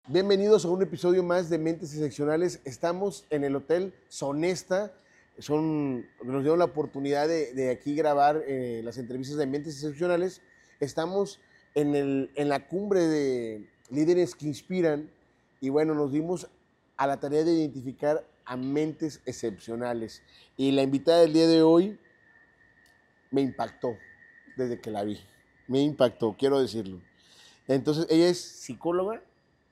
Bienvenidos a un episodio más de Mentes Excepcionales. Estamos en el Hotel Sonesta. Nos dieron la oportunidad de aquí grabar las entrevistas de Mentes Excepcionales. Estamos en la cumbre de líderes que inspiran y bueno, nos dimos a la tarea de identificar a mentes excepcionales. Y la invitada del día de hoy me impactó desde que la vi. Me impactó, quiero decirlo. Entonces, ella es psicóloga.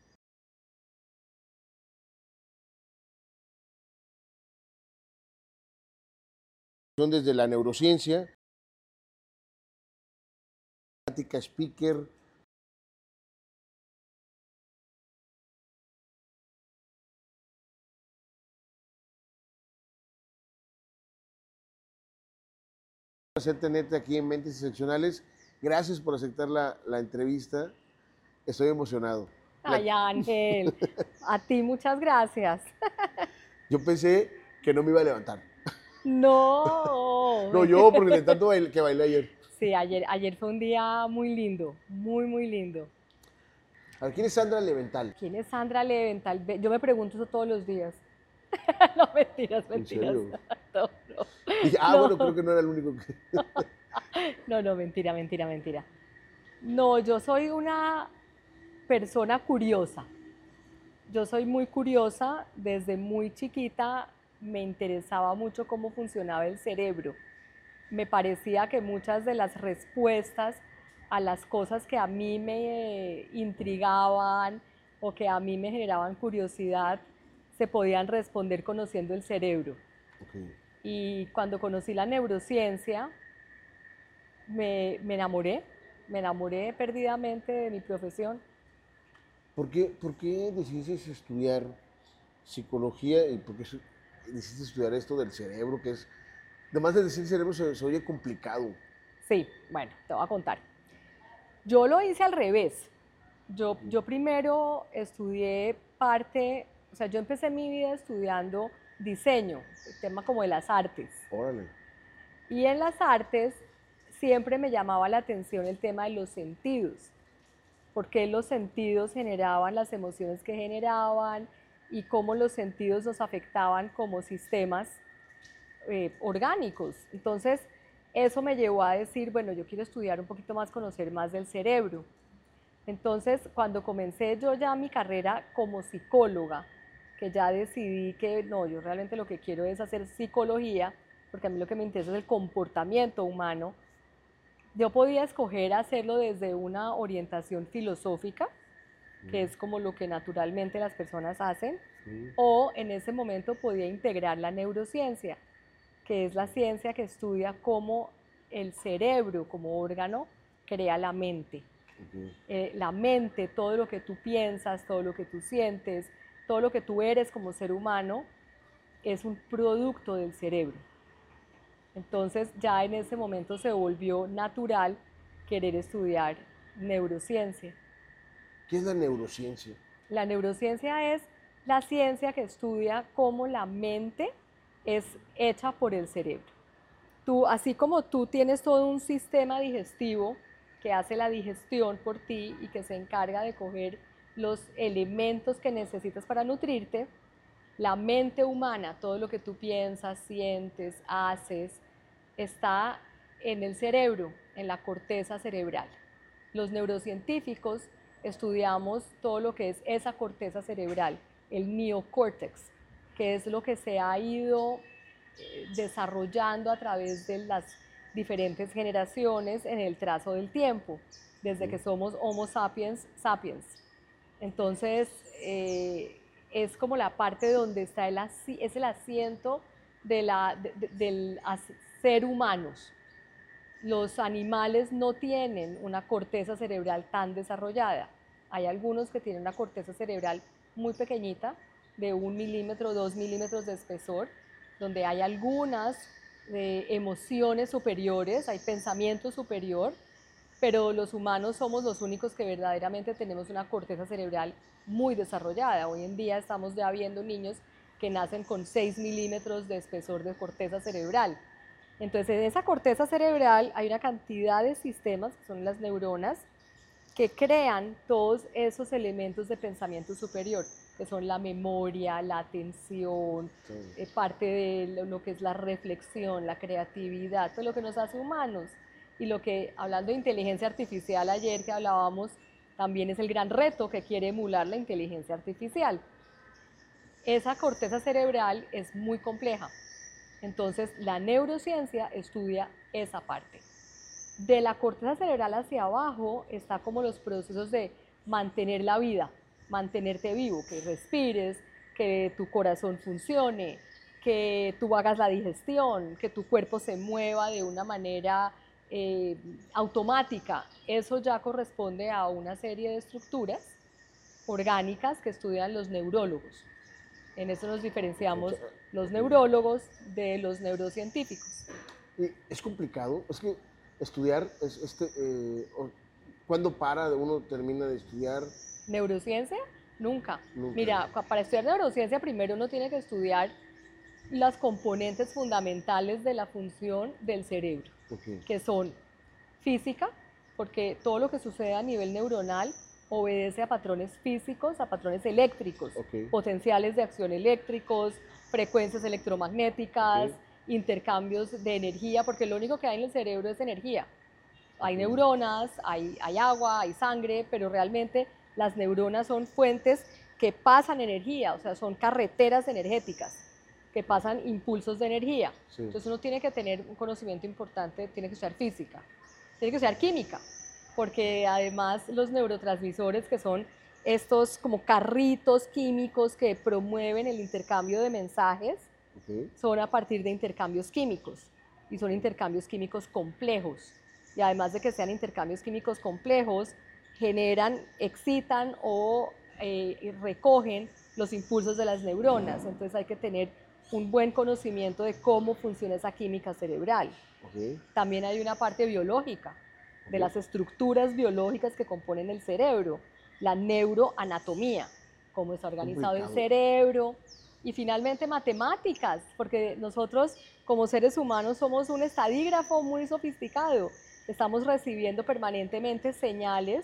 Desde la neurociencia, speaker, un placer tenerte aquí en Mentes Excepcionales. Gracias por aceptar la entrevista. Estoy emocionado. Ay, Ángel, a ti muchas gracias. Yo pensé que no me iba a levantar. No. No, yo, porque de tanto que bailé ayer. Sí, ayer fue un día muy lindo, muy lindo. A ver, ¿quién es Sandra Levental? ¿Quién es Sandra Levental? Yo me pregunto eso todos los días. No, mentiras, ¿En mentiras. serio? No, Dije, no, bueno, creo que no era el único que... no, mentira. No, yo soy una persona curiosa. Yo soy muy curiosa, desde muy chiquita me interesaba mucho cómo funcionaba el cerebro. Me parecía que muchas de las respuestas a las cosas que a mí me intrigaban o que a mí me generaban curiosidad se podían responder conociendo el cerebro. Okay. Y cuando conocí la neurociencia, me enamoré perdidamente de mi profesión. ¿Por qué decidiste estudiar psicología y por qué decidiste estudiar esto del cerebro, que es, además de decir cerebro, se oye complicado? Sí, bueno, te voy a contar. Yo lo hice al revés. Yo primero estudié o sea, yo empecé mi vida estudiando diseño, el tema como de las artes. Órale. Y en las artes siempre me llamaba la atención el tema de los sentidos, porque los sentidos generaban las emociones que generaban y cómo los sentidos nos afectaban como sistemas orgánicos. Entonces, eso me llevó a decir, bueno, yo quiero estudiar un poquito más, conocer más del cerebro. Entonces, cuando comencé yo ya mi carrera como psicóloga, que ya decidí que no, yo realmente lo que quiero es hacer psicología, porque a mí lo que me interesa es el comportamiento humano, yo podía escoger hacerlo desde una orientación filosófica, que es como lo que naturalmente las personas hacen, o en ese momento podía integrar la neurociencia, que es la ciencia que estudia cómo el cerebro como órgano crea la mente. La mente, todo lo que tú piensas, todo lo que tú sientes, todo lo que tú eres como ser humano, es un producto del cerebro. Entonces ya en ese momento se volvió natural querer estudiar neurociencia. ¿Qué es la neurociencia? La neurociencia es la ciencia que estudia cómo la mente es hecha por el cerebro. Así como tú tienes todo un sistema digestivo que hace la digestión por ti y que se encarga de coger los elementos que necesitas para nutrirte, la mente humana, todo lo que tú piensas, sientes, haces, está en el cerebro, en la corteza cerebral. Los neurocientíficos estudiamos todo lo que es esa corteza cerebral, el neocórtex, que es lo que se ha ido desarrollando a través de las diferentes generaciones en el trazo del tiempo, desde que somos Homo sapiens sapiens. Entonces, es como la parte donde está es el asiento del ser humanos. Los animales no tienen una corteza cerebral tan desarrollada. Hay algunos que tienen una corteza cerebral muy pequeñita, de 1 milímetro, 2 milímetros de espesor, donde hay algunas emociones superiores, hay pensamiento superior, pero los humanos somos los únicos que verdaderamente tenemos una corteza cerebral muy desarrollada. Hoy en día estamos ya viendo niños que nacen con 6 milímetros de espesor de corteza cerebral. Entonces, en esa corteza cerebral hay una cantidad de sistemas, que son las neuronas, que crean todos esos elementos de pensamiento superior, que son la memoria, la atención, parte de lo que es la reflexión, la creatividad, todo lo que nos hace humanos. Y lo que, hablando de inteligencia artificial ayer que hablábamos, también es el gran reto que quiere emular la inteligencia artificial. Esa corteza cerebral es muy compleja, entonces la neurociencia estudia esa parte. De la corteza cerebral hacia abajo está como los procesos de mantener la vida, mantenerte vivo, que respires, que tu corazón funcione, que tú hagas la digestión, que tu cuerpo se mueva de una manera automática. Eso ya corresponde a una serie de estructuras orgánicas que estudian los neurólogos. En eso nos diferenciamos los neurólogos de los neurocientíficos. Es complicado, es que estudiar, ¿cuándo uno termina de estudiar? ¿Neurociencia? Nunca. Nunca. Mira, para estudiar neurociencia primero uno tiene que estudiar las componentes fundamentales de la función del cerebro, que son física, porque todo lo que sucede a nivel neuronal obedece a patrones físicos, a patrones eléctricos, potenciales de acción eléctricos, frecuencias electromagnéticas, intercambios de energía, porque lo único que hay en el cerebro es energía. Hay neuronas, hay agua, hay sangre, pero realmente las neuronas son fuentes que pasan energía, o sea, son carreteras energéticas que pasan impulsos de energía. Entonces uno tiene que tener un conocimiento importante, tiene que estudiar física, tiene que estudiar química, porque además los neurotransmisores, que son estos como carritos químicos que promueven el intercambio de mensajes, son a partir de intercambios químicos, y son intercambios químicos complejos. Y además de que sean intercambios químicos complejos, generan, excitan o recogen los impulsos de las neuronas. Entonces hay que tener un buen conocimiento de cómo funciona esa química cerebral. También hay una parte biológica, de las estructuras biológicas que componen el cerebro, la neuroanatomía, cómo está organizado el cerebro, y finalmente matemáticas, porque nosotros como seres humanos somos un estadígrafo muy sofisticado, estamos recibiendo permanentemente señales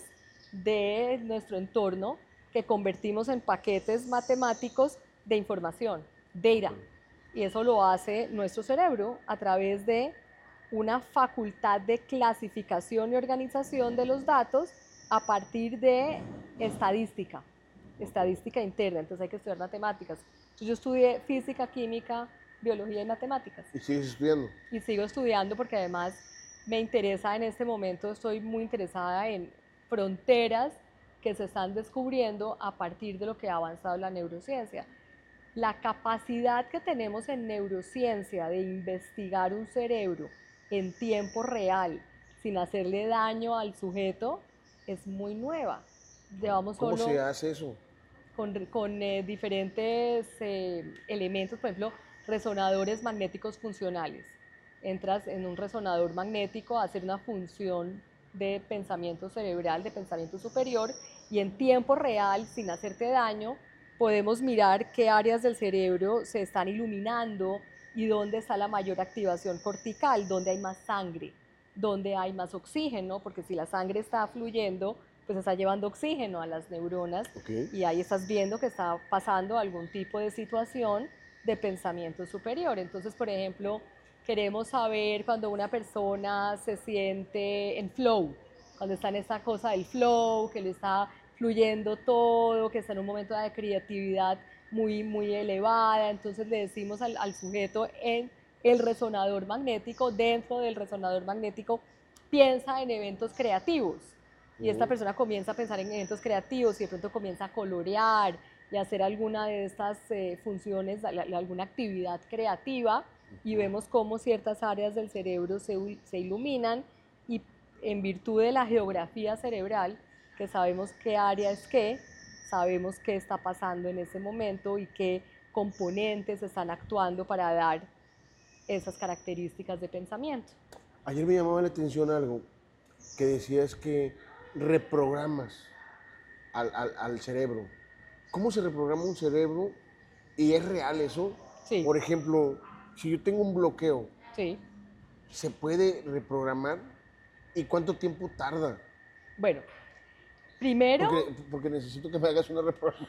de nuestro entorno que convertimos en paquetes matemáticos de información, data, y eso lo hace nuestro cerebro a través de una facultad de clasificación y organización de los datos a partir de estadística interna, entonces hay que estudiar matemáticas. Entonces yo estudié física, química, biología y matemáticas. ¿Y sigues estudiando? Y sigo estudiando porque además me interesa en este momento, estoy muy interesada en fronteras que se están descubriendo a partir de lo que ha avanzado la neurociencia. La capacidad que tenemos en neurociencia de investigar un cerebro en tiempo real, sin hacerle daño al sujeto, es muy nueva. ¿Cómo se hace eso? Con diferentes elementos, por ejemplo, resonadores magnéticos funcionales. Entras en un resonador magnético a hacer una función de pensamiento cerebral, de pensamiento superior, y en tiempo real, sin hacerte daño, podemos mirar qué áreas del cerebro se están iluminando y dónde está la mayor activación cortical, dónde hay más sangre, dónde hay más oxígeno, porque si la sangre está fluyendo, pues está llevando oxígeno a las neuronas, y ahí estás viendo que está pasando algún tipo de situación de pensamiento superior. Entonces, por ejemplo, queremos saber cuando una persona se siente en flow, cuando está en esta cosa del flow, que le está fluyendo todo, que está en un momento de creatividad muy elevada. Entonces le decimos al sujeto en el resonador magnético, dentro del resonador magnético, piensa en eventos creativos. Y esta persona comienza a pensar en eventos creativos y de pronto comienza a colorear y a hacer alguna de estas funciones, alguna actividad creativa, y vemos cómo ciertas áreas del cerebro se iluminan, y en virtud de la geografía cerebral, que sabemos qué área es qué, sabemos qué está pasando en ese momento y qué componentes están actuando para dar esas características de pensamiento. Ayer me llamaba la atención algo que decías que reprogramas al cerebro. ¿Cómo se reprograma un cerebro? ¿Y es real eso? Sí. Por ejemplo, si yo tengo un bloqueo, sí. ¿se puede reprogramar? ¿Y cuánto tiempo tarda? Bueno, Primero, Porque necesito que me hagas una reprogramación.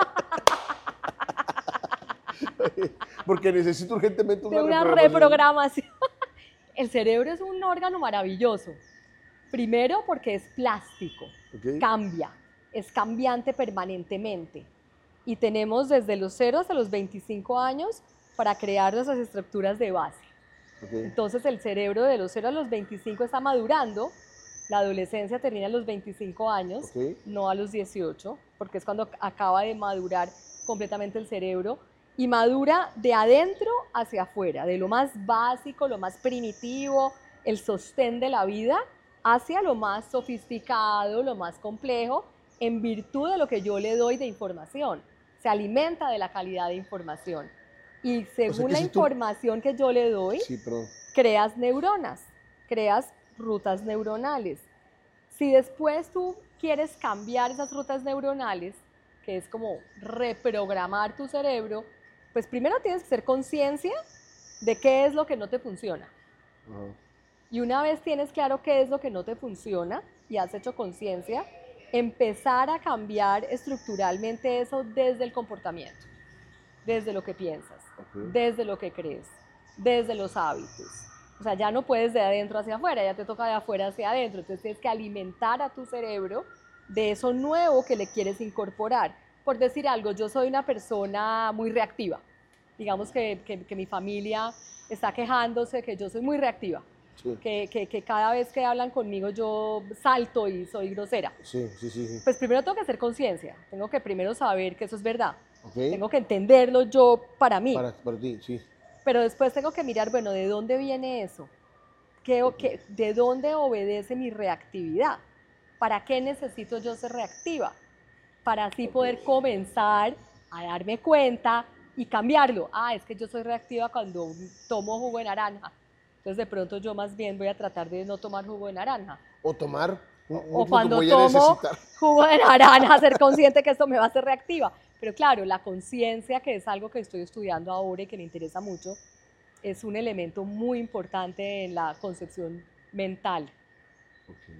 Porque necesito urgentemente de una una reprogramación. reprogramación. El cerebro es un órgano maravilloso. Primero porque es plástico, Ok. cambia, es cambiante permanentemente. Y tenemos desde los 0 hasta los 25 años para crear nuestras estructuras de base. Ok. Entonces el cerebro de los 0 a los 25 está madurando, la adolescencia termina a los 25 años, Ok. no a los 18, porque es cuando acaba de madurar completamente el cerebro, y madura de adentro hacia afuera, de lo más básico, lo más primitivo, el sostén de la vida, hacia lo más sofisticado, lo más complejo, en virtud de lo que yo le doy de información. Se alimenta de la calidad de información. Y O sea según que la si tú... información que yo le doy, Sí, perdón. creas neuronas, creas rutas neuronales. Si después tú quieres cambiar esas rutas neuronales, que es como reprogramar tu cerebro, pues primero tienes que ser conciencia de qué es lo que no te funciona. Ajá. Y una vez tienes claro qué es lo que no te funciona y has hecho conciencia, empezar a cambiar estructuralmente eso desde el comportamiento, desde lo que piensas, Ok. desde lo que crees, desde los hábitos. O sea, ya no puedes de adentro hacia afuera, ya te toca de afuera hacia adentro. Entonces tienes que alimentar a tu cerebro de eso nuevo que le quieres incorporar. Por decir algo, yo soy una persona muy reactiva. Digamos que mi familia está quejándose que yo soy muy reactiva. Sí. Que cada vez que hablan conmigo yo salto y soy grosera. Sí, sí, sí, sí. Pues primero tengo que hacer conciencia, tengo que primero saber que eso es verdad, Ok. tengo que entenderlo yo para mí, Para ti, sí. pero después tengo que mirar, bueno, ¿de dónde viene eso? ¿De dónde obedece mi reactividad? ¿Para qué necesito yo ser reactiva? Para así poder comenzar a darme cuenta y cambiarlo. Ah, es que yo soy reactiva cuando tomo jugo de naranja. Entonces de pronto yo más bien voy a tratar de no tomar jugo de naranja. O tomar O mucho que cuando voy a tomo necesitar. jugo de naranja, ser consciente que esto me va a hacer reactiva. Pero claro, la conciencia, que es algo que estoy estudiando ahora y que me interesa mucho, es un elemento muy importante en la concepción mental. Okay.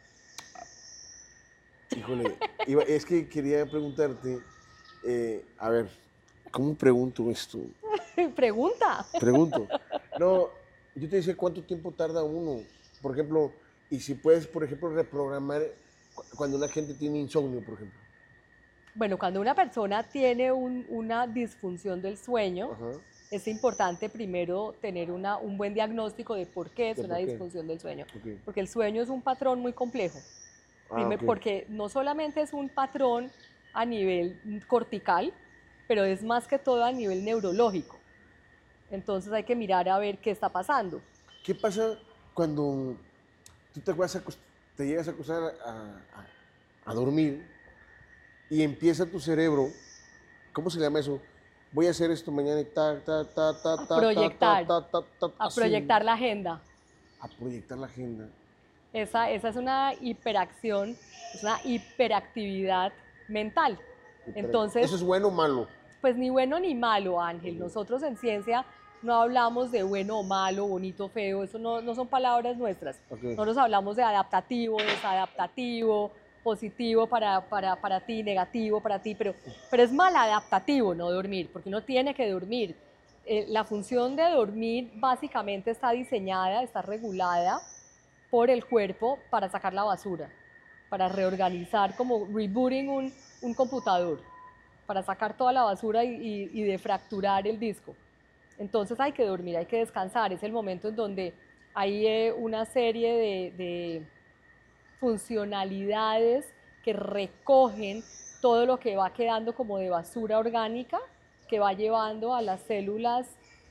Híjole, es que quería preguntarte, a ver, ¿cómo pregunto esto? Pregunta. Pregunto. No, yo te decía cuánto tiempo tarda uno. Por ejemplo, y si puedes, por ejemplo, reprogramar cuando una gente tiene insomnio, por ejemplo. Bueno, cuando una persona tiene una disfunción del sueño, Ajá. es importante primero tener un buen diagnóstico de por qué es ¿De una por qué? disfunción del sueño. Ok. Porque el sueño es un patrón muy complejo. Ok. Porque no solamente es un patrón a nivel cortical, pero es más que todo a nivel neurológico. Entonces hay que mirar a ver qué está pasando. ¿Qué pasa cuando tú te llegas a acostar a dormir y empieza tu cerebro, ¿cómo se llama eso? Voy a hacer esto mañana y A proyectar, a así, proyectar la agenda. a proyectar la agenda. Esa es una hiperacción, es una hiperactividad mental. Entonces, ¿Eso es bueno o malo? pues ni bueno ni malo, Ángel. Nosotros en ciencia no hablamos de bueno o malo, bonito o feo, eso no son palabras nuestras. Okay. Nosotros hablamos de adaptativo, desadaptativo, positivo para ti, negativo para ti, pero es maladaptativo no dormir, porque uno tiene que dormir. La función de dormir básicamente está diseñada, está regulada por el cuerpo para sacar la basura, para reorganizar, como rebooting un computador, para sacar toda la basura y defracturar el disco. Entonces hay que dormir, hay que descansar, es el momento en donde hay una serie de funcionalidades que recogen todo lo que va quedando como de basura orgánica, que va llevando a las células,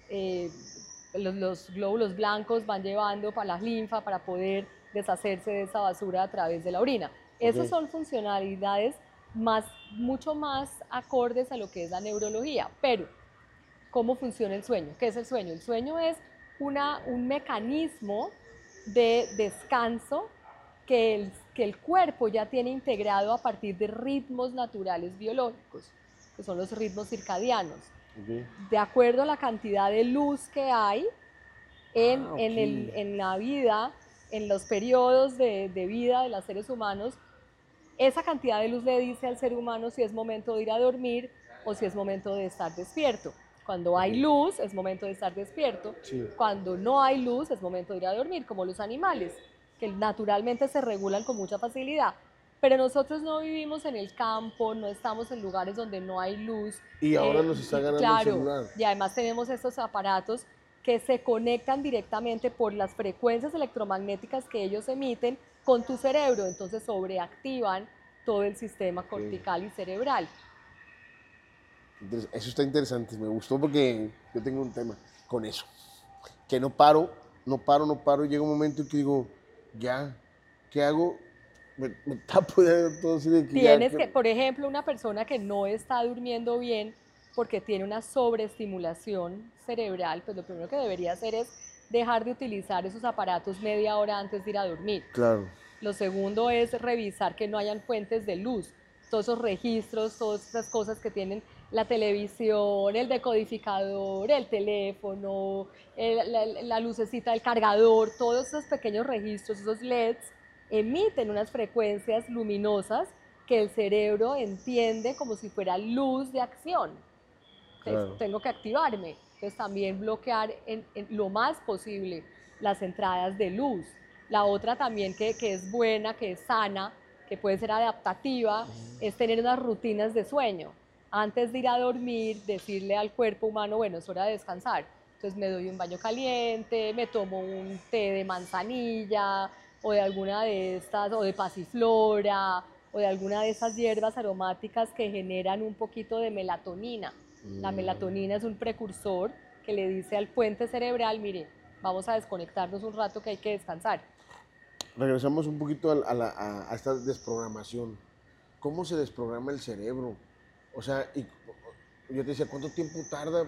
los glóbulos blancos van llevando para la linfa para poder deshacerse de esa basura a través de la orina. Esas son funcionalidades mucho más acordes a lo que es la neurología, pero ¿cómo funciona el sueño? ¿Qué es el sueño? El sueño es un mecanismo de descanso que el cuerpo ya tiene integrado a partir de ritmos naturales biológicos, que son los ritmos circadianos. Okay. De acuerdo a la cantidad de luz que hay en la vida, en los periodos de vida de los seres humanos, esa cantidad de luz le dice al ser humano si es momento de ir a dormir o si es momento de estar despierto. Cuando hay luz es momento de estar despierto, Sí. cuando no hay luz es momento de ir a dormir, como los animales, que naturalmente se regulan con mucha facilidad. Pero nosotros no vivimos en el campo, no estamos en lugares donde no hay luz. Y ahora nos está ganando el Claro, celular. y además tenemos estos aparatos que se conectan directamente por las frecuencias electromagnéticas que ellos emiten con tu cerebro, entonces sobreactivan todo el sistema cortical y cerebral. Eso está interesante, me gustó porque yo tengo un tema con eso, que no paro, y llega un momento en que digo, ya, ¿qué hago? Me tapo de todo así de que Tienes que, por ejemplo, una persona que no está durmiendo bien porque tiene una sobreestimulación cerebral, pues lo primero que debería hacer es dejar de utilizar esos aparatos media hora antes de ir a dormir. Claro. Lo segundo es revisar que no hayan fuentes de luz, todos esos registros, todas esas cosas que tienen la televisión, el decodificador, el teléfono, la lucecita del cargador, todos esos pequeños registros, esos LEDs, emiten unas frecuencias luminosas que el cerebro entiende como si fuera luz de acción. Claro. Tengo que activarme. Entonces también bloquear en lo más posible las entradas de luz. La otra también que es buena, que es sana, que puede ser adaptativa, es tener unas rutinas de sueño. Antes de ir a dormir, decirle al cuerpo humano, bueno, es hora de descansar. Entonces me doy un baño caliente, me tomo un té de manzanilla o de alguna de estas, o de pasiflora, o de alguna de esas hierbas aromáticas que generan un poquito de melatonina. La melatonina es un precursor que le dice al puente cerebral, mire, vamos a desconectarnos un rato que hay que descansar. Regresamos un poquito a esta desprogramación. ¿Cómo se desprograma el cerebro? O sea, yo te decía, ¿cuánto tiempo tarda?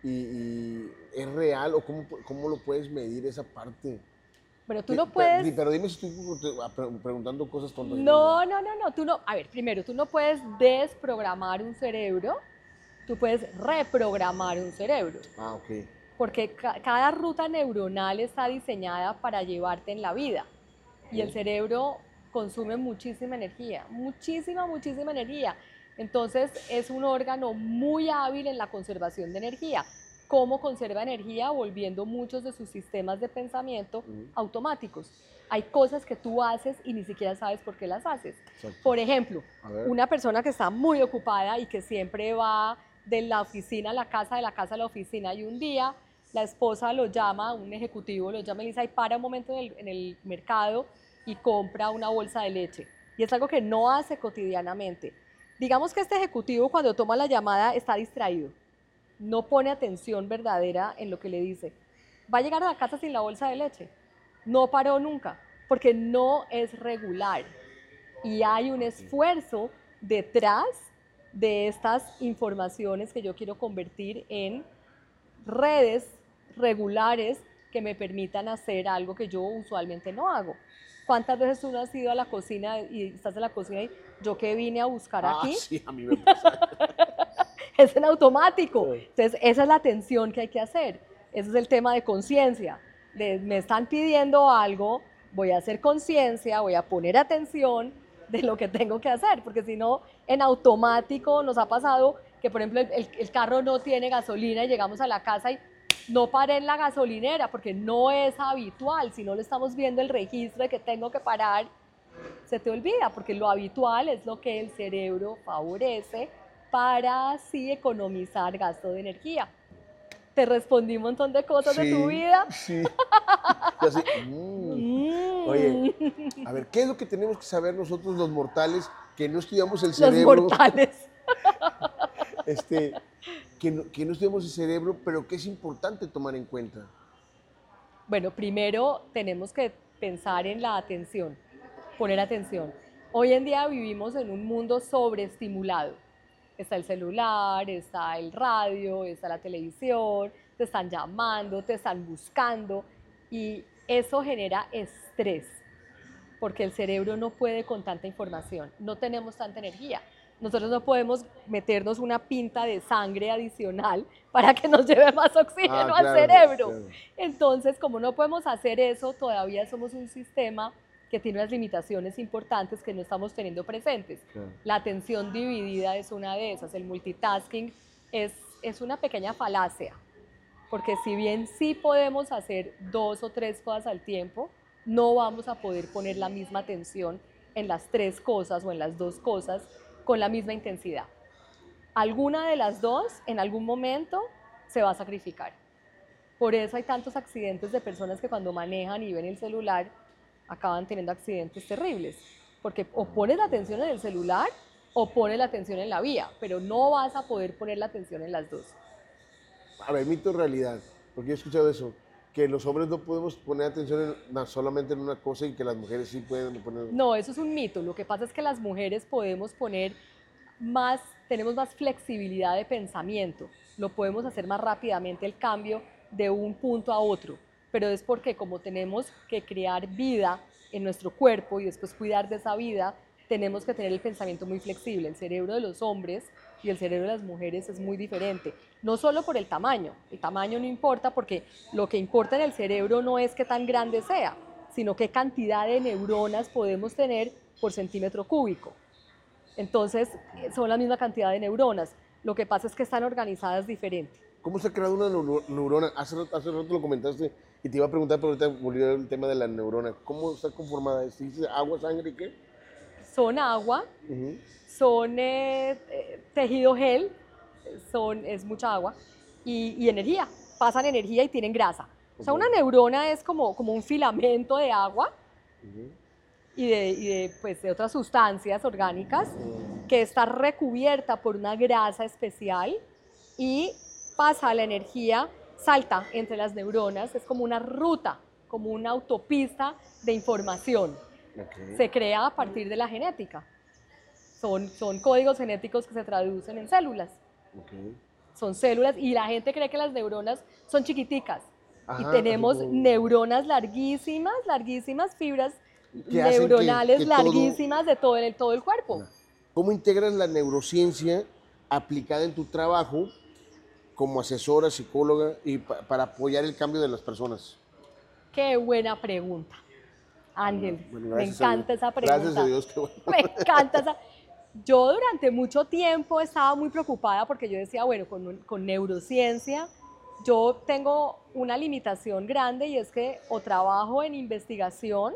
¿Y es real? ¿O cómo lo puedes medir esa parte? Bueno, tú no puedes... Pero dime si estoy preguntando cosas tontas. No, tú no... A ver, primero, tú no puedes desprogramar un cerebro, tú puedes reprogramar un cerebro. Ah, ok. Porque cada ruta neuronal está diseñada para llevarte en la vida. Y el cerebro consume muchísima energía, muchísima energía. Entonces es un órgano muy hábil en la conservación de energía. ¿Cómo conserva energía? Volviendo muchos de sus sistemas de pensamiento automáticos. Hay cosas que tú haces y ni siquiera sabes por qué las haces. Exacto. Por ejemplo, una persona que está muy ocupada y que siempre va de la oficina a la casa, de la casa a la oficina, y un día la esposa lo llama, un ejecutivo lo llama y le dice, ay, para un momento en el mercado y compra una bolsa de leche. Y es algo que no hace cotidianamente. Digamos que este ejecutivo cuando toma la llamada está distraído, no pone atención verdadera en lo que le dice. Va a llegar a la casa sin la bolsa de leche. No paró nunca, porque no es regular. Y hay un esfuerzo detrás de estas informaciones que yo quiero convertir en redes regulares que me permitan hacer algo que yo usualmente no hago. ¿Cuántas veces tú no has ido a la cocina y estás en la cocina y yo qué vine a buscar aquí? Sí, a mí me pasa. Es en automático. Entonces, esa es la atención que hay que hacer. Ese es el tema de conciencia. Me están pidiendo algo, voy a hacer conciencia, voy a poner atención de lo que tengo que hacer, porque si no, en automático nos ha pasado que, por ejemplo, el carro no tiene gasolina y llegamos a la casa y no paré en la gasolinera porque no es habitual. Si no le estamos viendo el registro de que tengo que parar, se te olvida, porque lo habitual es lo que el cerebro favorece para así economizar gasto de energía. Te respondí un montón de cosas de tu vida. Sí. Así, Oye, a ver, ¿qué es lo que tenemos que saber nosotros los mortales que no estudiamos el cerebro? Los mortales. Que no estudiamos el cerebro, pero que es importante tomar en cuenta. Bueno, primero tenemos que pensar en la atención, poner atención. Hoy en día vivimos en un mundo sobreestimulado. Está el celular, está el radio, está la televisión, te están llamando, te están buscando y eso genera estrés porque el cerebro no puede con tanta información, no tenemos tanta energía. Nosotros no podemos meternos una pinta de sangre adicional para que nos lleve más oxígeno al cerebro. Claro. Entonces, como no podemos hacer eso, todavía somos un sistema que tiene unas limitaciones importantes que no estamos teniendo presentes. Claro. La atención dividida es una de esas, el multitasking es una pequeña falacia, porque si bien sí podemos hacer 2 o 3 cosas al tiempo, no vamos a poder poner la misma atención en las 3 cosas o en las 2 cosas con la misma intensidad. Alguna de las dos en algún momento se va a sacrificar. Por eso hay tantos accidentes de personas que cuando manejan y ven el celular acaban teniendo accidentes terribles, porque o pones la atención en el celular o pones la atención en la vía, pero no vas a poder poner la atención en las dos. A ver, mito o realidad, porque yo he escuchado eso, que los hombres no podemos poner atención solamente en una cosa y que las mujeres sí pueden poner... No, eso es un mito. Lo que pasa es que las mujeres podemos poner más, tenemos más flexibilidad de pensamiento, lo podemos hacer más rápidamente el cambio de un punto a otro, pero es porque como tenemos que crear vida en nuestro cuerpo y después cuidar de esa vida, tenemos que tener el pensamiento muy flexible. El cerebro de los hombres y el cerebro de las mujeres es muy diferente, no solo por el tamaño no importa porque lo que importa en el cerebro no es qué tan grande sea, sino qué cantidad de neuronas podemos tener por centímetro cúbico. Entonces, son la misma cantidad de neuronas, lo que pasa es que están organizadas diferente. ¿Cómo se ha creado una neurona? Hace rato lo comentaste y te iba a preguntar, pero ahorita volvió el tema de la neurona. ¿Cómo está conformada? ¿Dice agua, sangre y qué? Son agua, son tejido gel, es mucha agua y energía, pasan energía y tienen grasa. O sea, una neurona es como un filamento de agua pues, de otras sustancias orgánicas que está recubierta por una grasa especial y pasa la energía, salta entre las neuronas, es como una ruta, como una autopista de información. Se crea a partir de la genética. Son códigos genéticos que se traducen en células. Son células y la gente cree que las neuronas son chiquiticas. Ajá, y tenemos neuronas larguísimas, fibras neuronales larguísimas de todo el cuerpo. ¿Cómo integras la neurociencia aplicada en tu trabajo como asesora, psicóloga y para apoyar el cambio de las personas? Qué buena pregunta, Ángel. Bueno, me encanta esa pregunta. Gracias a Dios. Qué bueno. Me encanta esa. Yo durante mucho tiempo estaba muy preocupada porque yo decía, bueno, con neurociencia yo tengo una limitación grande y es que o trabajo en investigación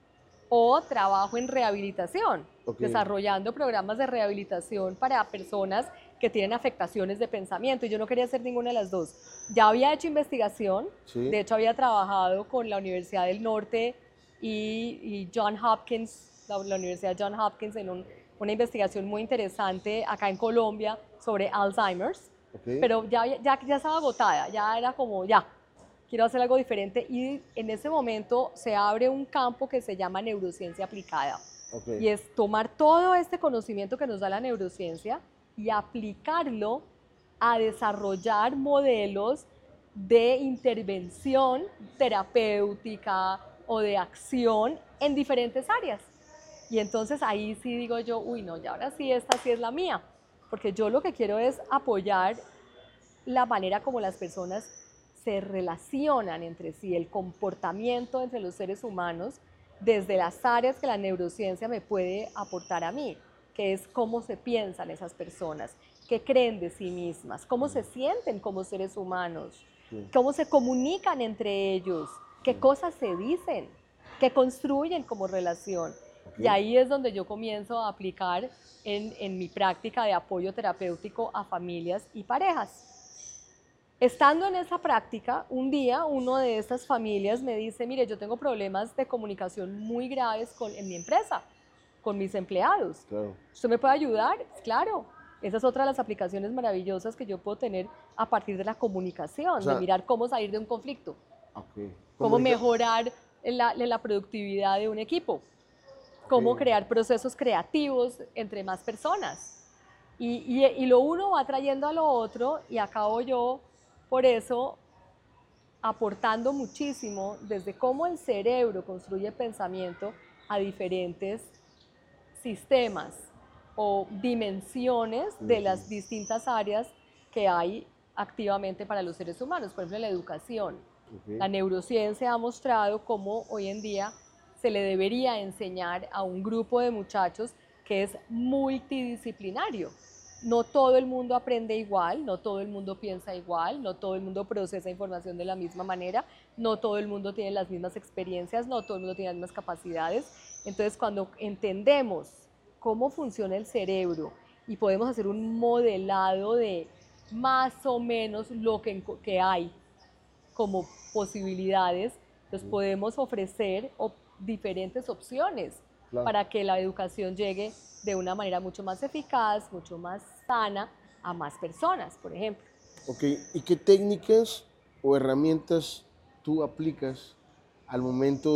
o trabajo en rehabilitación, desarrollando programas de rehabilitación para personas que tienen afectaciones de pensamiento y yo no quería hacer ninguna de las dos. Ya había hecho investigación, de hecho había trabajado con la Universidad del Norte y John Hopkins, la Universidad John Hopkins en una investigación muy interesante acá en Colombia sobre Alzheimer's, pero ya estaba agotada, ya era como ya, quiero hacer algo diferente y en ese momento se abre un campo que se llama neurociencia aplicada y es tomar todo este conocimiento que nos da la neurociencia y aplicarlo a desarrollar modelos de intervención terapéutica o de acción en diferentes áreas. Y entonces ahí sí digo yo, uy no, y ahora sí esta sí es la mía, porque yo lo que quiero es apoyar la manera como las personas se relacionan entre sí, el comportamiento entre los seres humanos desde las áreas que la neurociencia me puede aportar a mí, que es cómo se piensan esas personas, qué creen de sí mismas, cómo se sienten como seres humanos, cómo se comunican entre ellos, qué cosas se dicen, qué construyen como relación. Y ahí es donde yo comienzo a aplicar en mi práctica de apoyo terapéutico a familias y parejas. Estando en esa práctica, un día uno de estas familias me dice, mire, yo tengo problemas de comunicación muy graves en mi empresa, con mis empleados. Claro. ¿Usted me puede ayudar? Claro. Esa es otra de las aplicaciones maravillosas que yo puedo tener a partir de la comunicación, o sea, de mirar cómo salir de un conflicto, cómo mejorar la productividad de un equipo, cómo crear procesos creativos entre más personas. Y lo uno va trayendo a lo otro y acabo yo, por eso, aportando muchísimo desde cómo el cerebro construye pensamiento a diferentes sistemas o dimensiones de las distintas áreas que hay activamente para los seres humanos. Por ejemplo, en la educación. La neurociencia ha mostrado cómo hoy en día se le debería enseñar a un grupo de muchachos que es multidisciplinario. No todo el mundo aprende igual, no todo el mundo piensa igual, no todo el mundo procesa información de la misma manera, no todo el mundo tiene las mismas experiencias, no todo el mundo tiene las mismas capacidades. Entonces, cuando entendemos cómo funciona el cerebro y podemos hacer un modelado de más o menos lo que hay como posibilidades, pues podemos ofrecer diferentes opciones para que la educación llegue de una manera mucho más eficaz, mucho más sana a más personas, por ejemplo. Ok, ¿y qué técnicas o herramientas tú aplicas al momento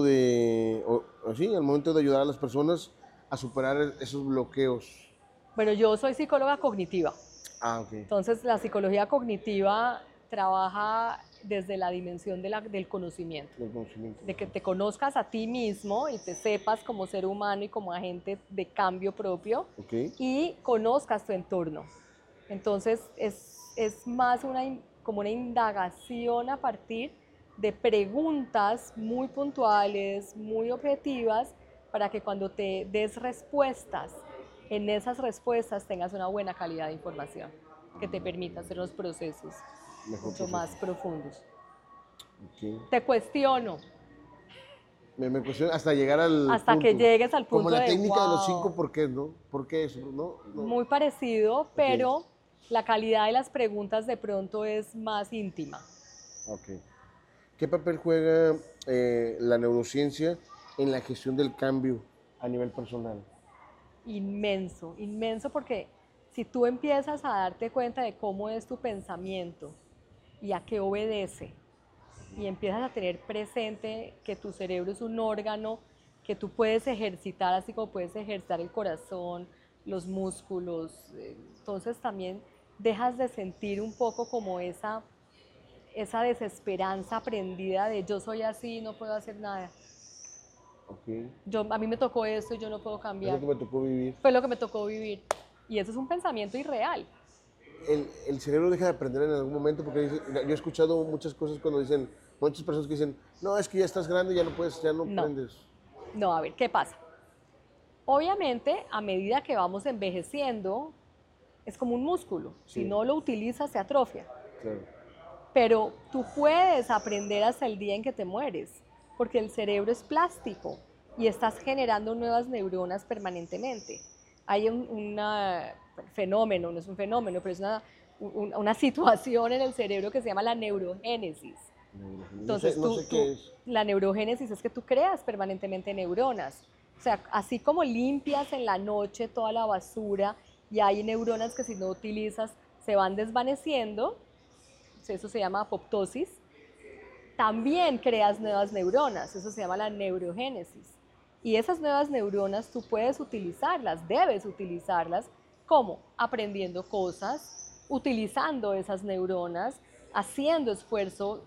al momento de ayudar a las personas a superar esos bloqueos? Bueno, yo soy psicóloga cognitiva. Ah, ok. Entonces, la psicología cognitiva trabaja desde la dimensión del conocimiento, de que te conozcas a ti mismo y te sepas como ser humano y como agente de cambio propio, y conozcas tu entorno. Entonces, es más como una indagación a partir de preguntas muy puntuales, muy objetivas, para que cuando te des respuestas, en esas respuestas tengas una buena calidad de información que te permita hacer los procesos mucho más profundos. Okay. Te cuestiono. Me cuestiono hasta llegar al hasta punto. que llegues al punto como la de técnica de los wow. 5 por qué, ¿no? ¿Por qué eso? No. Muy parecido, pero la calidad de las preguntas de pronto es más íntima. Ok. ¿Qué papel juega la neurociencia en la gestión del cambio a nivel personal? Inmenso, inmenso, porque si tú empiezas a darte cuenta de cómo es tu pensamiento y a qué obedece, y empiezas a tener presente que tu cerebro es un órgano que tú puedes ejercitar, así como puedes ejercitar el corazón, los músculos, entonces también dejas de sentir un poco como esa desesperanza aprendida de yo soy así, no puedo hacer nada. Okay. A mí me tocó esto y yo no puedo cambiar. Es lo que me tocó vivir. Fue lo que me tocó vivir. Y eso es un pensamiento irreal. El cerebro deja de aprender en algún momento, porque yo he escuchado muchas cosas cuando dicen, muchas personas que dicen, no, es que ya estás grande, ya no puedes, ya no aprendes. No, a ver, ¿qué pasa? Obviamente, a medida que vamos envejeciendo, es como un músculo. Sí. Si no lo utilizas, se atrofia. Claro. Pero tú puedes aprender hasta el día en que te mueres, porque el cerebro es plástico y estás generando nuevas neuronas permanentemente. Hay un fenómeno, no es un fenómeno, pero es una situación en el cerebro que se llama la neurogénesis. Entonces, no sé qué es. La neurogénesis es que tú creas permanentemente neuronas. O sea, así como limpias en la noche toda la basura y hay neuronas que si no utilizas se van desvaneciendo, eso se llama apoptosis, también creas nuevas neuronas, eso se llama la neurogénesis. Y esas nuevas neuronas tú puedes utilizarlas, debes utilizarlas, ¿cómo? Aprendiendo cosas, utilizando esas neuronas, haciendo esfuerzo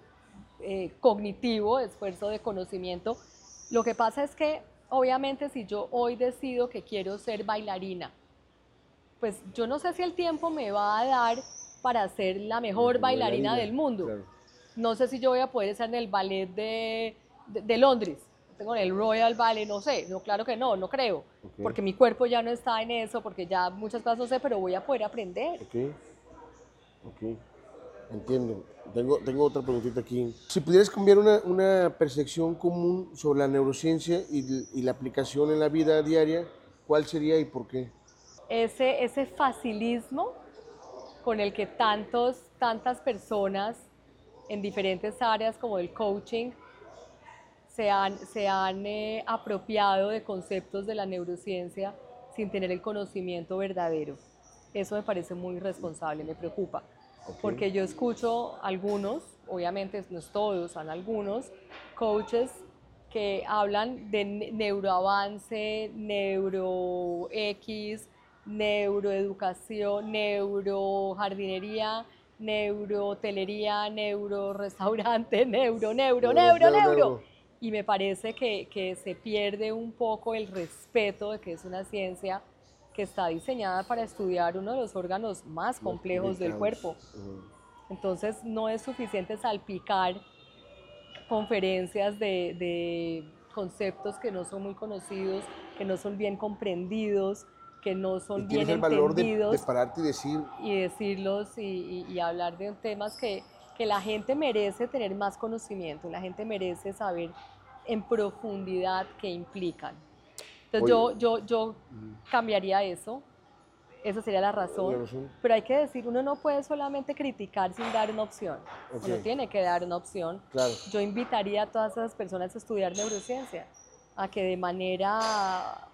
cognitivo, esfuerzo de conocimiento. Lo que pasa es que, obviamente, si yo hoy decido que quiero ser bailarina, pues yo no sé si el tiempo me va a dar para ser la mejor bailarina del mundo. Claro. No sé si yo voy a poder estar en el ballet de Londres, tengo en el Royal Ballet, no sé, no, claro que no creo, porque mi cuerpo ya no está en eso, porque ya muchas cosas no sé, pero voy a poder aprender. Ok, entiendo. Tengo otra preguntita aquí. Si pudieras cambiar una percepción común sobre la neurociencia y la aplicación en la vida diaria, ¿cuál sería y por qué? Ese facilismo con el que tantas personas en diferentes áreas como el coaching se han apropiado de conceptos de la neurociencia sin tener el conocimiento verdadero. Eso me parece muy irresponsable, me preocupa. Porque yo escucho algunos, obviamente no es todos, son algunos coaches que hablan de neuroavance, neurox, neuroeducación, neurojardinería, neurohotelería, neurorestaurante, neuro. Y me parece que se pierde un poco el respeto de que es una ciencia que está diseñada para estudiar uno de los órganos más complejos del cuerpo. Entonces no es suficiente salpicar conferencias conceptos que no son muy conocidos, que no son bien comprendidos, que no son Y bien tienes el valor entendidos, de pararte y decir, y decirlos y hablar de temas que la gente merece tener más conocimiento, la gente merece saber en profundidad qué implican. Entonces oye, yo cambiaría eso, esa sería la razón, razón. pero hay que decir, uno no puede solamente criticar sin dar una opción, Ok, uno tiene que dar una opción. claro. Yo invitaría a todas esas personas a estudiar neurociencia, a que de manera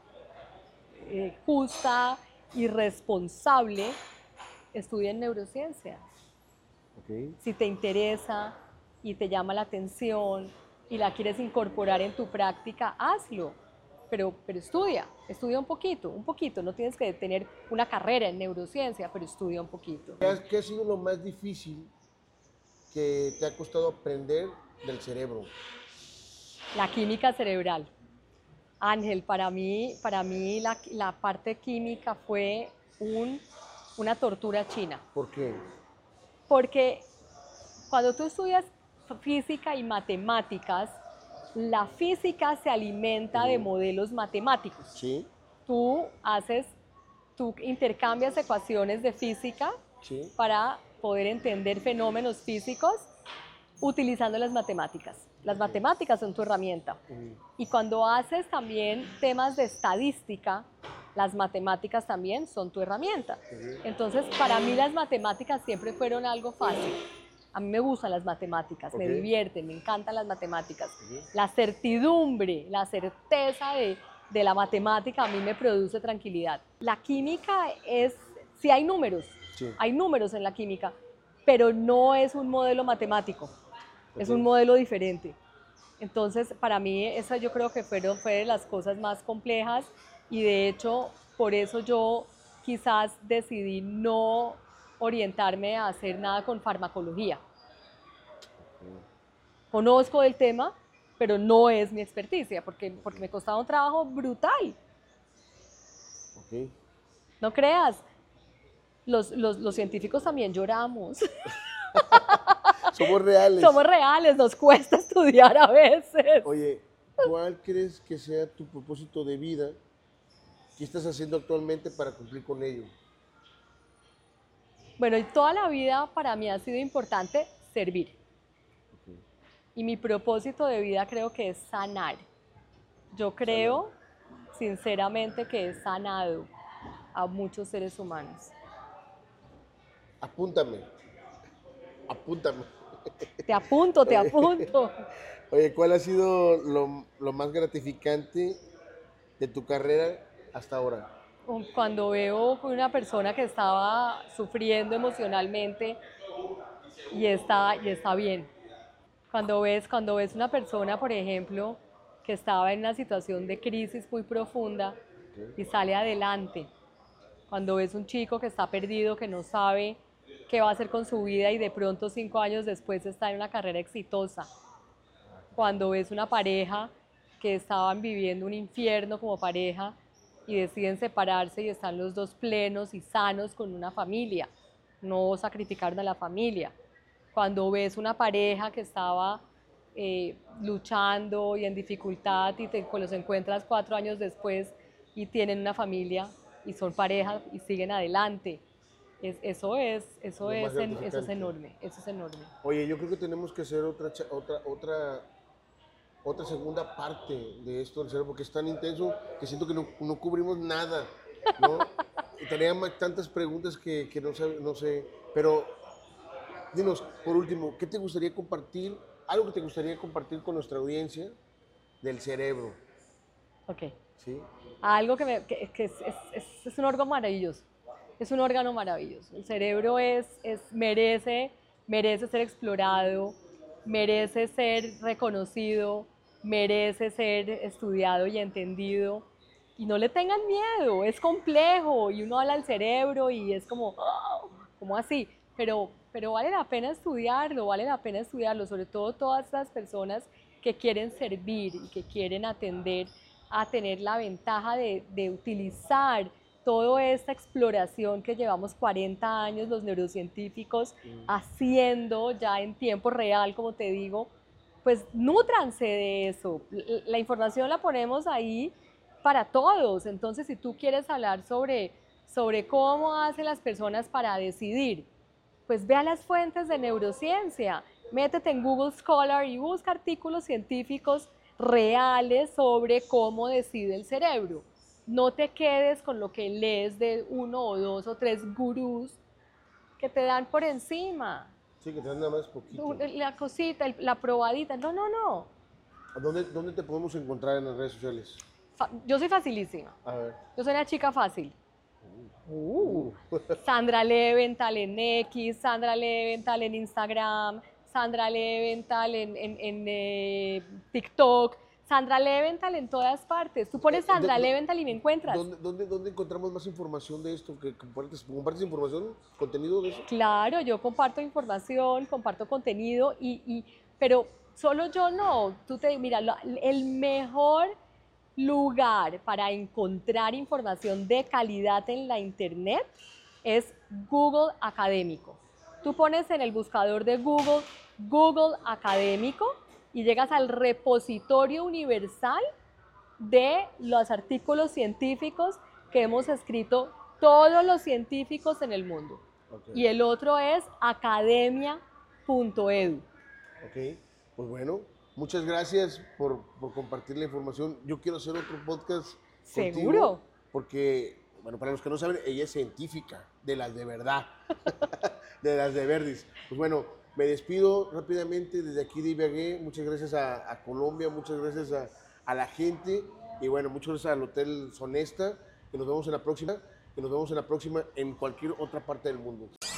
justa y responsable estudien neurociencia. Ok. Si te interesa y te llama la atención y la quieres incorporar en tu práctica, hazlo. Pero estudia un poquito. No tienes que tener una carrera en neurociencia, pero estudia un poquito. ¿Qué ha sido lo más difícil que te ha costado aprender del cerebro? La química cerebral. Ángel, para mí la parte química fue una tortura china. ¿Por qué? Porque cuando tú estudias física y matemáticas, la física se alimenta de modelos matemáticos. Sí, Tú intercambias ecuaciones de física sí. para poder entender fenómenos físicos utilizando las matemáticas. Las matemáticas son tu herramienta. Y cuando haces también temas de estadística, las matemáticas también son tu herramienta. Entonces, para mí las matemáticas siempre fueron algo fácil. A mí me gustan las matemáticas, me divierten, me encantan las matemáticas. La certidumbre, la certeza de la matemática a mí me produce tranquilidad. La química sí hay números en la química, pero no es un modelo matemático, es un modelo diferente. Entonces, para mí, esa yo creo que fue de las cosas más complejas y de hecho, por eso yo quizás decidí no orientarme a hacer nada con farmacología. Conozco del tema, pero no es mi experticia, porque me costaba un trabajo brutal. Ok. No creas, los científicos también lloramos. Somos reales. Somos reales, nos cuesta estudiar a veces. Oye, ¿cuál crees que sea tu propósito de vida? ¿Qué estás haciendo actualmente para cumplir con ello? Bueno, y toda la vida para mí ha sido importante servir. Y mi propósito de vida creo que es sanar. Yo creo sinceramente que he sanado a muchos seres humanos. Apúntame, apúntame. Te apunto, te apunto. Oye, ¿cuál ha sido lo más gratificante de tu carrera hasta ahora? Cuando veo una persona que estaba sufriendo emocionalmente y está bien. Cuando ves una persona, por ejemplo, que estaba en una situación de crisis muy profunda y sale adelante. Cuando ves un chico que está perdido, que no sabe qué va a hacer con su vida y de pronto 5 años después está en una carrera exitosa. Cuando ves una pareja que estaban viviendo un infierno como pareja y deciden separarse y están los dos plenos y sanos con una familia, no sacrificaron a la familia. Cuando ves una pareja que estaba luchando y en dificultad y los encuentras 4 años después y tienen una familia y son pareja y siguen adelante. Eso es enorme, eso es enorme. Oye, yo creo que tenemos que hacer otra segunda parte de esto del cerebro, porque es tan intenso que siento que no cubrimos nada, ¿no? Y tenía tantas preguntas que no sé, pero dinos, por último, ¿qué te gustaría compartir, algo que te gustaría compartir con nuestra audiencia del cerebro? Ok. ¿Sí? Algo que es un órgano maravilloso. Es un órgano maravilloso. El cerebro merece ser explorado, merece ser reconocido, merece ser estudiado y entendido. Y no le tengan miedo, es complejo y uno habla del cerebro y es como, oh, ¿cómo así? Pero vale la pena estudiarlo, sobre todo todas las personas que quieren servir y que quieren atender a tener la ventaja de utilizar toda esta exploración que llevamos 40 años los neurocientíficos haciendo ya en tiempo real, como te digo, pues nútranse de eso. La información la ponemos ahí para todos. Entonces, si tú quieres hablar sobre cómo hacen las personas para decidir, pues ve a las fuentes de neurociencia, métete en Google Scholar y busca artículos científicos reales sobre cómo decide el cerebro. No te quedes con lo que lees de 1 o 2 o 3 gurús que te dan por encima. Sí, que te dan nada más poquito. La cosita, la probadita. No, no, no. ¿Dónde te podemos encontrar en las redes sociales? Yo soy facilísima. A ver. Yo soy una chica fácil. Sandra Leventhal en X, Sandra Leventhal en Instagram, Sandra Leventhal en TikTok, Sandra Leventhal en todas partes. Tú pones Sandra Leventhal y me encuentras. ¿Dónde encontramos más información de esto? ¿Compartes información, contenido de eso? Claro, yo comparto información, comparto contenido, pero solo yo no. Mira, el mejor lugar para encontrar información de calidad en la internet es Google Académico. Tú pones en el buscador de Google Académico y llegas al repositorio universal de los artículos científicos que hemos escrito todos los científicos en el mundo. Okay. Y el otro es academia.edu. Ok, pues bueno, muchas gracias por compartir la información. Yo quiero hacer otro podcast. ¿Seguro? Contigo porque, bueno, para los que no saben, ella es científica, de las de verdad, de las de Verdis. Pues bueno, me despido rápidamente desde aquí de Ibagué. Muchas gracias a Colombia, muchas gracias a la gente y bueno, muchas gracias al Hotel Sonesta. Que nos vemos en la próxima en cualquier otra parte del mundo.